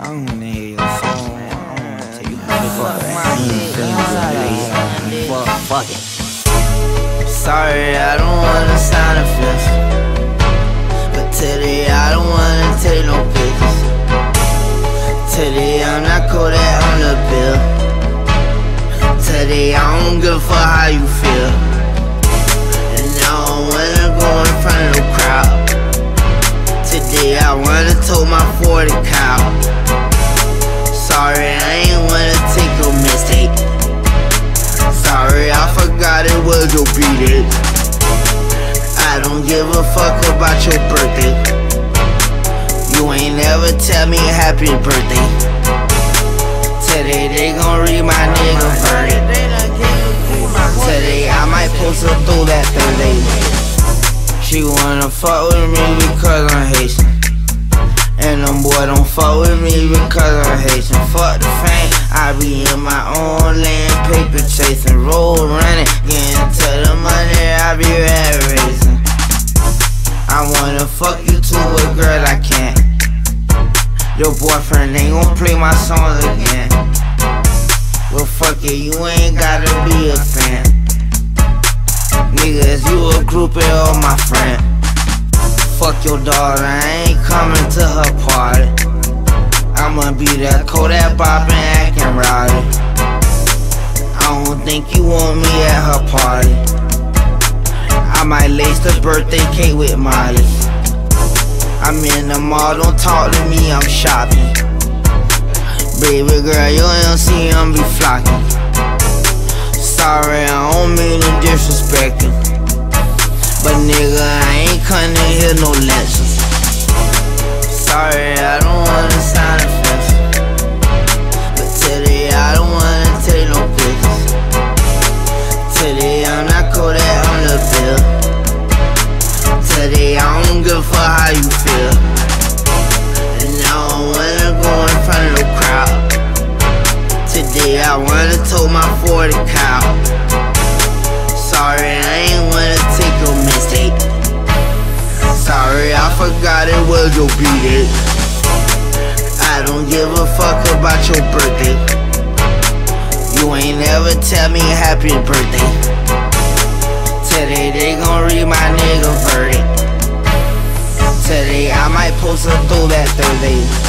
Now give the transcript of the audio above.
don't wanna hear your song. I don't wanna tell you fuck it. Sorry, I don't wanna sound offensive, but today I don't wanna take no pictures. Today I'm not caught out on the bill. Today I don't give a fuck how you feel. And I don't wanna go in front of the crowd. Today I wanna tow my 40 cow. Sorry, I ain't wanna take no mistake. Sorry, I forgot it was your birthday. I don't give a fuck about your birthday. You ain't never tell me happy birthday. Today they gon' read my nigga verdict. Today I might post her through that Thursday. She wanna fuck with me because I'm Haitian, and them boy don't fuck with me because I'm Haitian. Fuck the fame, I be in my own land, paper chasing, road running, getting to the money, I be rat racing. I wanna fuck you too, but girl I can't. Your boyfriend ain't gon' play my songs again. Well fuck it, you ain't gotta be a fan. Niggas, you a groupie or my friend. Fuck your daughter, I ain't coming to her party. I'ma be that Kodak boppin', actin' rowdy. I don't think you want me at her party. I might lace the birthday cake with Molly. I'm in the mall, don't talk to me, I'm shopping. Baby girl, you don't see him be flocking. Sorry, I don't mean to disrespect you, but nigga, I ain't come to hear no lectures. Sorry, I don't wanna sound offensive, but today I don't wanna take no pictures. Today I'm not caught out on the bill. Today I don't give a fuck how you feel. And I don't wanna go in front of the crowd. Today I wanna tow my 40 cow. Sorry, I ain't wanna take a mistake. Sorry, I forgot it was your birthday. I don't give a fuck about your birthday. You ain't never tell me happy birthday. Today they gon' read my nigga verdict. Today I might post her through that Thursday.